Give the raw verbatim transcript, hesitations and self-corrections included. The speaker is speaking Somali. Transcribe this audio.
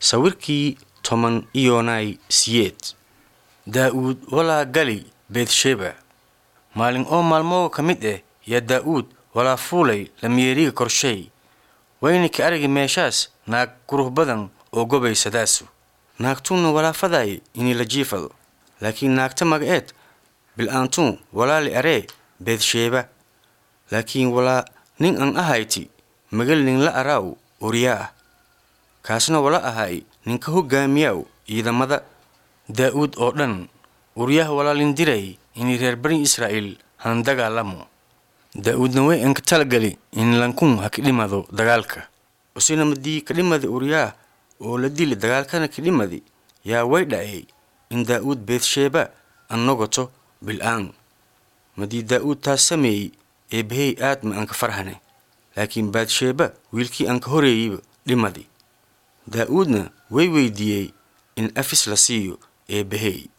sawirkii toban iyonay siyeed daa'uud walaa gali beetsheba maalin oo maalmo ka mid ah ya daa'uud walaa fuulay lamyeeriga korshay wayna ka aragay meeshaas naag qurux badan oo gobaysadaasu naagtuna walaa faday inay la jiifado laakiin naagta magaceed bil'aantu walaa li aree beetsheba laakiin walaa nin an ahayti magal nin la araaw uriyaa kaasna walaa ahay ninka hogaamiyaw ciidamada daa'uud oo dhan uriyaha walaalin diray inay reer bani israa'iil han dagaalamo daa'uudna way an ka talagali in lankun ha ka dhimado dagaalka usina madii ka dhimada uriyaa oo la dili dagaalkana ka dhimadi yaa way dhacay in daa'uud beetsheba an nogoto bil'aan madii daa'uud taas sameeyey eebbahey aad ma an ka farhane laakiin beetsheba wiilkii an ka horeeyeyba dhimadi daa'uudna way weydiiyey in afis la siiyo eebbahey